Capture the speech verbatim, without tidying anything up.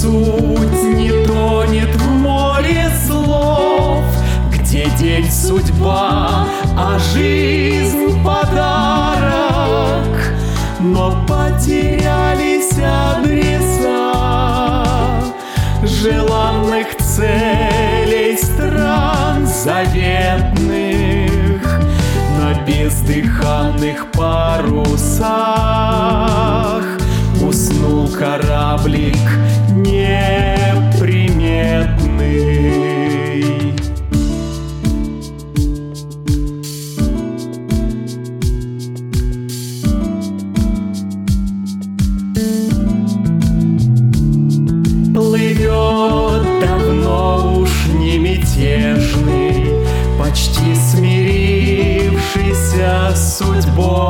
суть не тонет в море слов, где день судьба, а жизнь подарок. Но потерялись адреса желанных целей стран заветных на бездыханных парусах. Уснул кораблик неприметный. Плывет давно уж не мятежный, почти смирившийся с судьбой